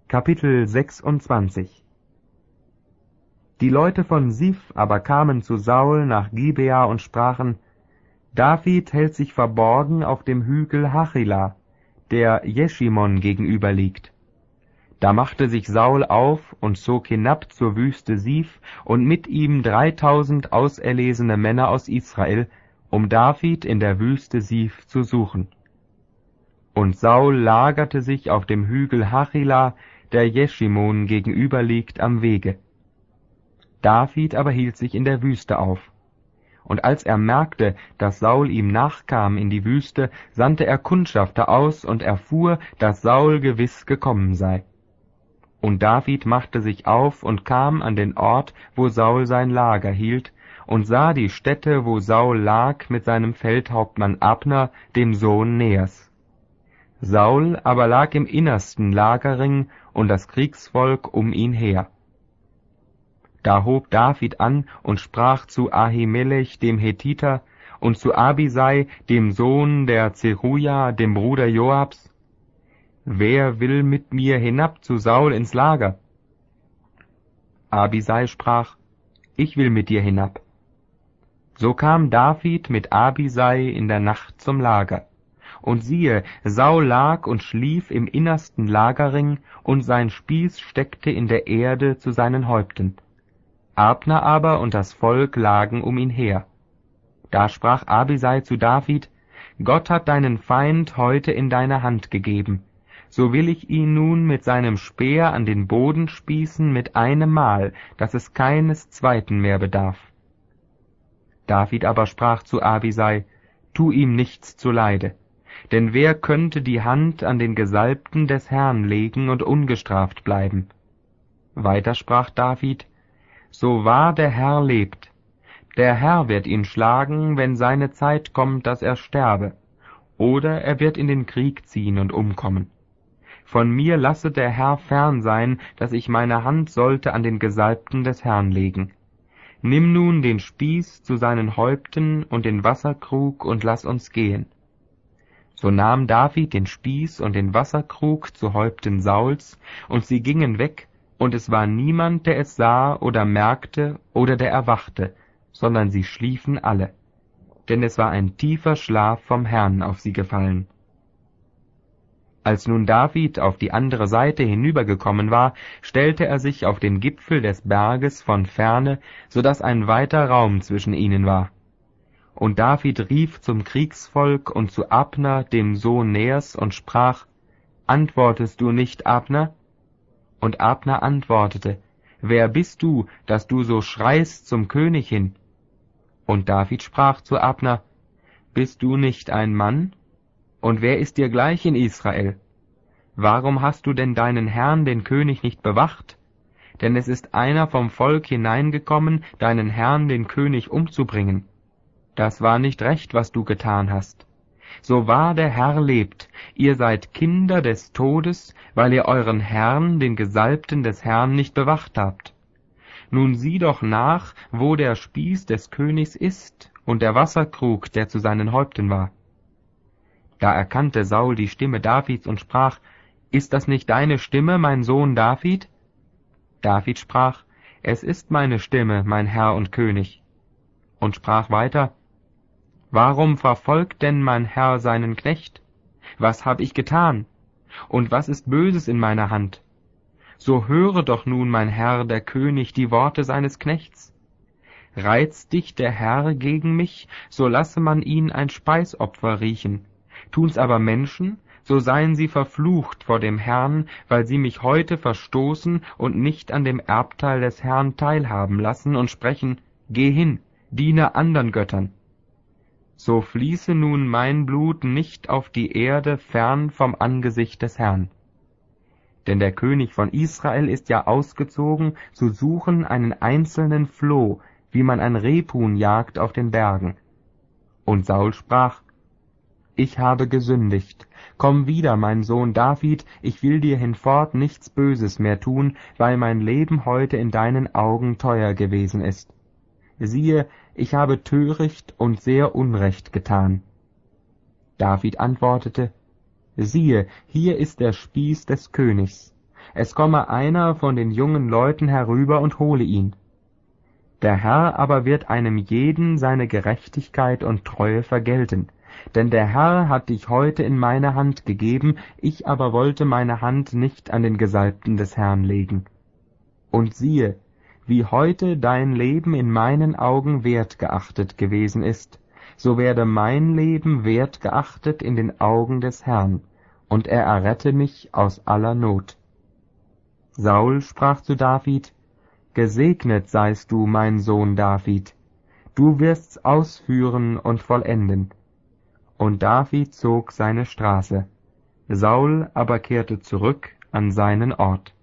Kapitel 26. Die Leute von Sif aber kamen zu Saul nach Gibea und sprachen: David hält sich verborgen auf dem Hügel Hachila, der Jeschimon gegenüber liegt. Da machte sich Saul auf und zog hinab zur Wüste Sif und mit ihm 3000 auserlesene Männer aus Israel, um David in der Wüste Sif zu suchen. Und Saul lagerte sich auf dem Hügel Hachila, der Jeschimon gegenüber liegt, am Wege. David aber hielt sich in der Wüste auf. Und als er merkte, dass Saul ihm nachkam in die Wüste, sandte er Kundschafter aus und erfuhr, dass Saul gewiss gekommen sei. Und David machte sich auf und kam an den Ort, wo Saul sein Lager hielt, und sah die Stätte, wo Saul lag mit seinem Feldhauptmann Abner, dem Sohn Neers. Saul aber lag im innersten Lagerring und das Kriegsvolk um ihn her. Da hob David an und sprach zu Ahimelech dem Hethiter und zu Abisai, dem Sohn der Zeruja, dem Bruder Joabs: Wer will mit mir hinab zu Saul ins Lager? Abisai sprach: Ich will mit dir hinab. So kam David mit Abisai in der Nacht zum Lager. Und siehe, Saul lag und schlief im innersten Lagerring, und sein Spieß steckte in der Erde zu seinen Häupten. Abner aber und das Volk lagen um ihn her. Da sprach Abisai zu David: Gott hat deinen Feind heute in deine Hand gegeben. So will ich ihn nun mit seinem Speer an den Boden spießen mit einem Mal, dass es keines zweiten mehr bedarf. David aber sprach zu Abisai: Tu ihm nichts zuleide. Denn wer könnte die Hand an den Gesalbten des Herrn legen und ungestraft bleiben? Weiter sprach David: So wahr der Herr lebt, der Herr wird ihn schlagen, wenn seine Zeit kommt, dass er sterbe, oder er wird in den Krieg ziehen und umkommen. Von mir lasse der Herr fern sein, dass ich meine Hand sollte an den Gesalbten des Herrn legen. Nimm nun den Spieß zu seinen Häupten und den Wasserkrug und lass uns gehen. So nahm David den Spieß und den Wasserkrug zu Häupten Sauls, und sie gingen weg, und es war niemand, der es sah oder merkte oder der erwachte, sondern sie schliefen alle. Denn es war ein tiefer Schlaf vom Herrn auf sie gefallen. Als nun David auf die andere Seite hinübergekommen war, stellte er sich auf den Gipfel des Berges von ferne, so daß ein weiter Raum zwischen ihnen war. Und David rief zum Kriegsvolk und zu Abner, dem Sohn Neers, und sprach: Antwortest du nicht, Abner? Und Abner antwortete: Wer bist du, dass du so schreist zum König hin? Und David sprach zu Abner: Bist du nicht ein Mann? Und wer ist dir gleich in Israel? Warum hast du denn deinen Herrn, den König, nicht bewacht? Denn es ist einer vom Volk hineingekommen, deinen Herrn, den König, umzubringen. Das war nicht recht, was du getan hast. So wahr der Herr lebt, ihr seid Kinder des Todes, weil ihr euren Herrn, den Gesalbten des Herrn, nicht bewacht habt. Nun sieh doch nach, wo der Spieß des Königs ist und der Wasserkrug, der zu seinen Häupten war. Da erkannte Saul die Stimme Davids und sprach: Ist das nicht deine Stimme, mein Sohn David? David sprach: Es ist meine Stimme, mein Herr und König. Und sprach weiter: Warum verfolgt denn mein Herr seinen Knecht? Was hab ich getan? Und was ist Böses in meiner Hand? So höre doch nun, mein Herr, der König, die Worte seines Knechts. Reizt dich der Herr gegen mich, so lasse man ihn ein Speisopfer riechen. Tun's aber Menschen, so seien sie verflucht vor dem Herrn, weil sie mich heute verstoßen und nicht an dem Erbteil des Herrn teilhaben lassen und sprechen: Geh hin, diene andern Göttern. So fließe nun mein Blut nicht auf die Erde fern vom Angesicht des Herrn. Denn der König von Israel ist ja ausgezogen, zu suchen einen einzelnen Floh, wie man ein Rebhuhn jagt auf den Bergen. Und Saul sprach: Ich habe gesündigt. Komm wieder, mein Sohn David, ich will dir hinfort nichts Böses mehr tun, weil mein Leben heute in deinen Augen teuer gewesen ist. Siehe, ich habe töricht und sehr Unrecht getan. David antwortete: Siehe, hier ist der Spieß des Königs. es komme einer von den jungen Leuten herüber und hole ihn. Der Herr aber wird einem jeden seine Gerechtigkeit und Treue vergelten. Denn der Herr hat dich heute in meine Hand gegeben, ich aber wollte meine Hand nicht an den Gesalbten des Herrn legen. Und siehe, wie heute dein Leben in meinen Augen wert geachtet gewesen ist, so werde mein Leben wert geachtet in den Augen des Herrn, und er errette mich aus aller Not. Saul sprach zu David: Gesegnet seist du, mein Sohn David, du wirst's ausführen und vollenden. Und David zog seine Straße, Saul aber kehrte zurück an seinen Ort.